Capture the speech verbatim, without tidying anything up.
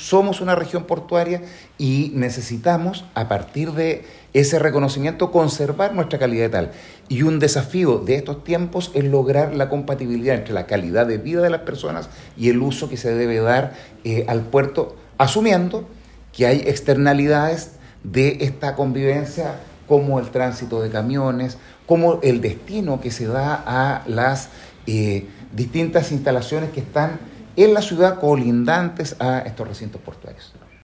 somos una región portuaria y necesitamos, a partir de ese reconocimiento, conservar nuestra calidad tal. Y un desafío de estos tiempos es lograr la compatibilidad entre la calidad de vida de las personas y el uso que se debe dar eh, al puerto, asumiendo que hay externalidades de esta convivencia, como el tránsito de camiones, como el destino que se da a las eh, distintas instalaciones que están en la ciudad colindantes a estos recintos portuarios.